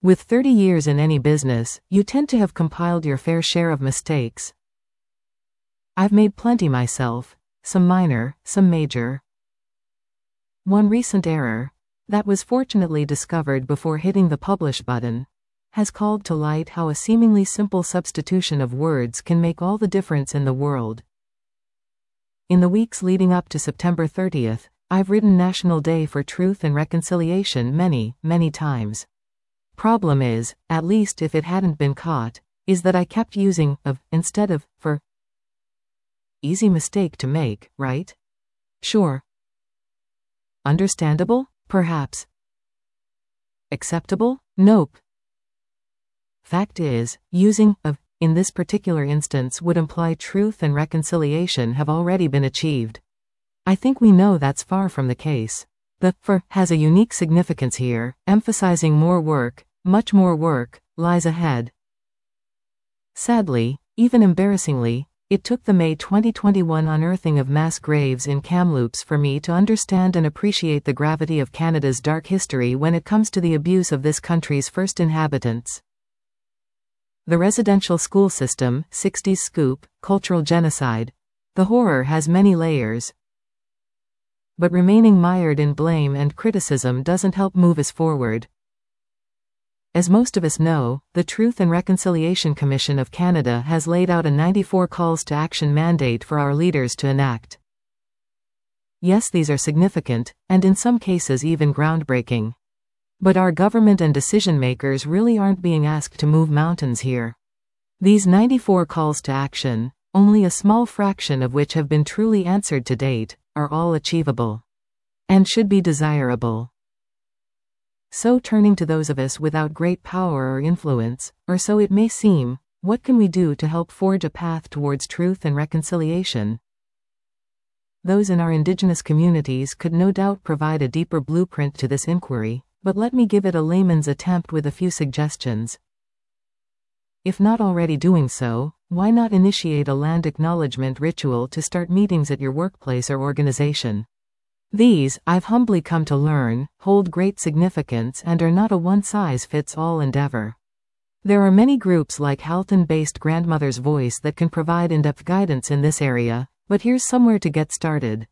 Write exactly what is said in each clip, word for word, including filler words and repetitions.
With thirty years in any business, you tend to have compiled your fair share of mistakes. I've made plenty myself, some minor, some major. One recent error, that was fortunately discovered before hitting the publish button, has called to light how a seemingly simple substitution of words can make all the difference in the world. In the weeks leading up to September thirtieth, I've written National Day for Truth and Reconciliation many, many times. Problem is, at least if it hadn't been caught, is that I kept using of instead of for. Easy mistake to make, right? Sure. Understandable? Perhaps. Acceptable? Nope. Fact is, using of in this particular instance would imply truth and reconciliation have already been achieved. I think we know that's far from the case. The for has a unique significance here, emphasizing more work, much more work, lies ahead. Sadly, even embarrassingly, it took the May twenty twenty-one unearthing of mass graves in Kamloops for me to understand and appreciate the gravity of Canada's dark history when it comes to the abuse of this country's first inhabitants. The residential school system, sixties scoop, cultural genocide. The horror has many layers. But remaining mired in blame and criticism doesn't help move us forward. As most of us know, the Truth and Reconciliation Commission of Canada has laid out a ninety-four calls to action mandate for our leaders to enact. Yes, these are significant, and in some cases even groundbreaking. But our government and decision makers really aren't being asked to move mountains here. These ninety-four calls to action, only a small fraction of which have been truly answered to date, are all achievable. And should be desirable. So turning to those of us without great power or influence, or so it may seem, what can we do to help forge a path towards truth and reconciliation? Those in our Indigenous communities could no doubt provide a deeper blueprint to this inquiry, but let me give it a layman's attempt with a few suggestions. If not already doing so, why not initiate a land acknowledgement ritual to start meetings at your workplace or organization? These, I've humbly come to learn, hold great significance and are not a one-size-fits-all endeavor. There are many groups like Halton-based Grandmother's Voice that can provide in-depth guidance in this area, but here's somewhere to get started.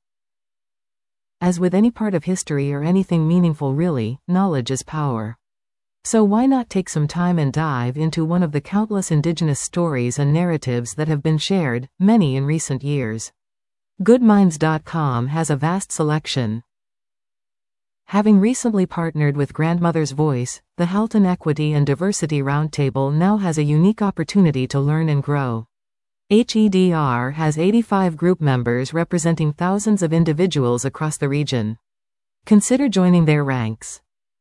As with any part of history or anything meaningful really, knowledge is power. So why not take some time and dive into one of the countless Indigenous stories and narratives that have been shared, many in recent years. good minds dot com has a vast selection. Having recently partnered with Grandmother's Voice, the Halton Equity and Diversity Roundtable now has a unique opportunity to learn and grow. H E D R has eighty-five group members representing thousands of individuals across the region. Consider joining their ranks.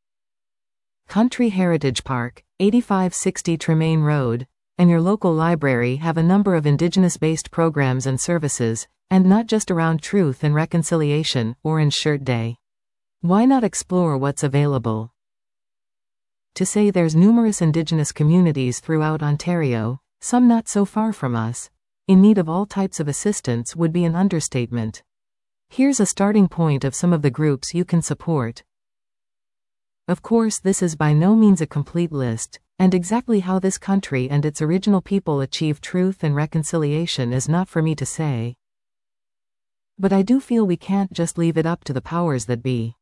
Country Heritage Park, eighty-five sixty Tremaine Road, and your local library have a number of Indigenous-based programs and services, and not just around Truth and Reconciliation, Orange Shirt Day. Why not explore what's available? To say there's numerous Indigenous communities throughout Ontario, some not so far from us, in need of all types of assistance would be an understatement. Here's a starting point of some of the groups you can support. Of course, this is by no means a complete list, and exactly how this country and its original people achieve truth and reconciliation is not for me to say. But I do feel we can't just leave it up to the powers that be.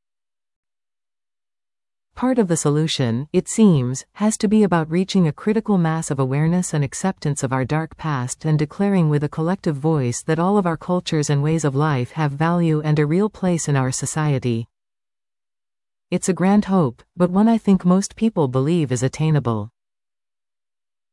Part of the solution, it seems, has to be about reaching a critical mass of awareness and acceptance of our dark past and declaring with a collective voice that all of our cultures and ways of life have value and a real place in our society. It's a grand hope, but one I think most people believe is attainable.